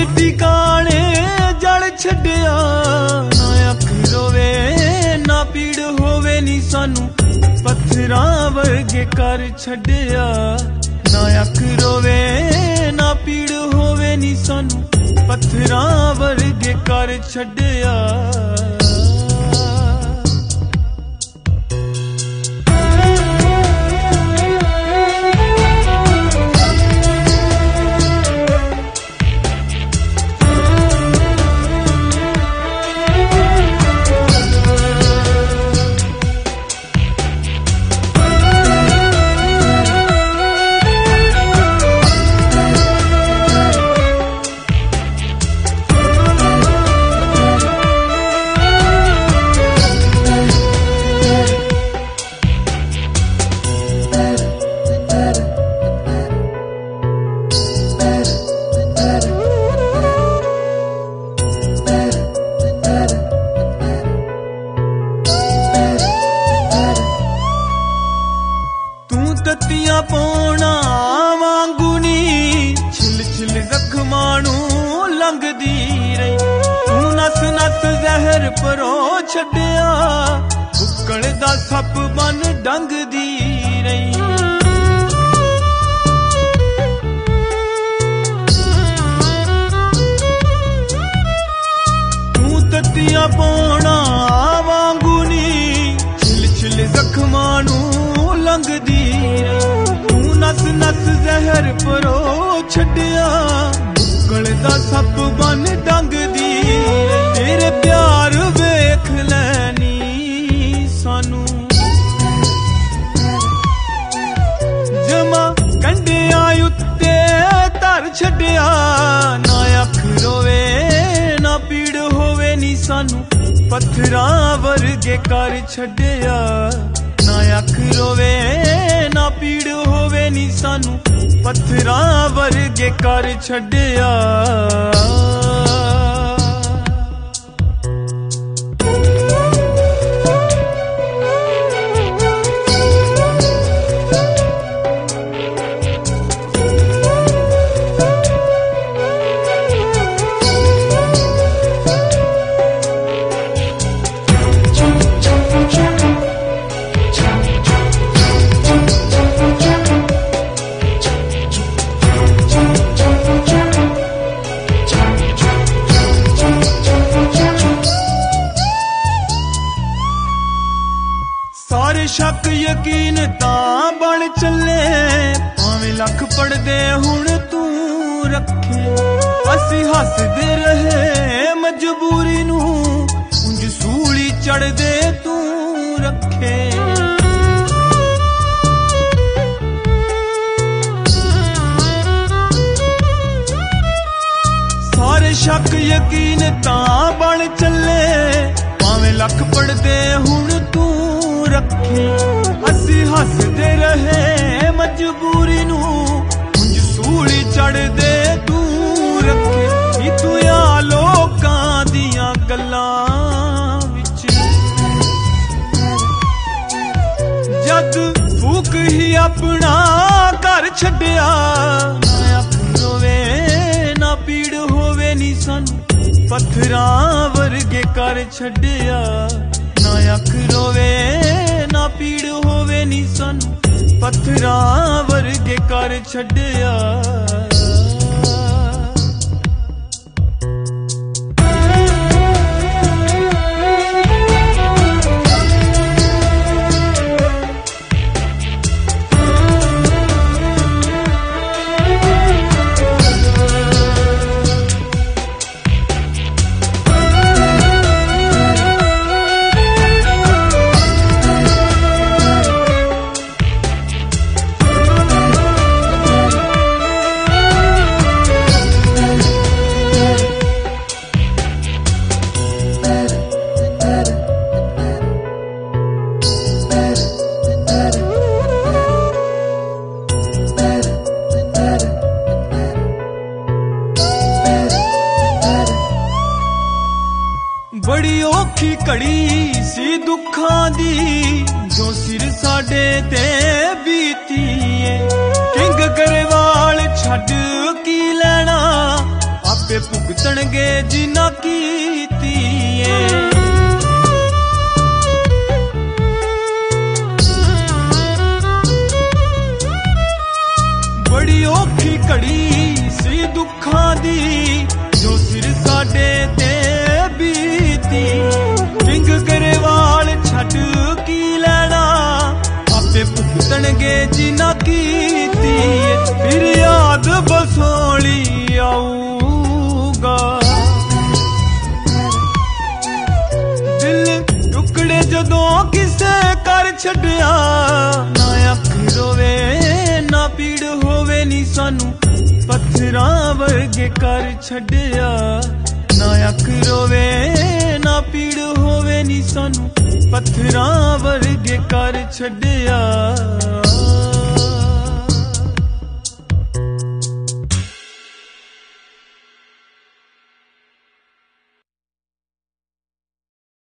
ठिकाने जल छड्डिया ना अख रोवे ना पीड़ होवे नी सानू पत्थरां वर्गे कर छड्डिया ना अख रोवे ना पीड़ होवे नी सानू पत्थरां वर्गे कर छड्डिया पौना वांगुनी छिल छिल जख्मानू लंघदी रही तू नस नस जहर परो छड्डिया बुक्कड़ दा सप बन डंगदी रही तू तत्तियां पौना वांगुनी छिल छिल जख्मानू लंघदी तू नस नस जहर परो छड्डिया बुक्कड़ दा सप बन डंगदी तेरे प्यार वेख लैनी सानू जमा कंडियां उत्ते धर छड्डिया ना अख रोवे ना पीड़ होवे नी सानू पत्थरां वर्गे कर छड्डिया ना अख रोवे ना पीड़ होवे नी सानू पत्थरां वर्गे कर छड्डिया शक यकीन तां बन चले भावें लख पढ़दे हुण तू रखे असी हसदे रहे मजबूरी नू उंज सूली चढ़दे तू रखे सारे शक यकीन तां बन चले भावें लख पढ़दे हुण तू रखे असी हसदे रहे मजबूरी नू उंज सूली चढ़ दे तू रखे नी तू या लोकां दियां गल्लां विच जद फूक ही अपना घर छड्डिया ना अख रोवे ना पीड़ होवे नी सानू पत्थरां वर्गे कर छड्डिया ना अख रोवे ना पीड़ होवे नी सानू पत्थरां वर्गे कर छड्डिया बड़ी औखी घड़ी सी दुखां दी जो सिर साडे ते बीती है किंग गरेवाल छड्ड की लेना आपे आपे भुगतणगे जिन्ना कीती ए। बड़ी औखी घड़ी सी दुखां दी जो सिर साडे ते बीती। किंग गरेवाल छड्ड की लैना आपे भुगतणगे जिन्ना कीती। फिर याद बसोली आऊगा दिल टुकड़े जदों किसे कर छड्डिया। ना अख रोवे ना पीड़ होवे नी सानू पत्थरां वर्गे कर छड्डिया। ना अख रोवे ना पीड़ होवे नी सानू पत्थरां वर्गे कर छड्डिया।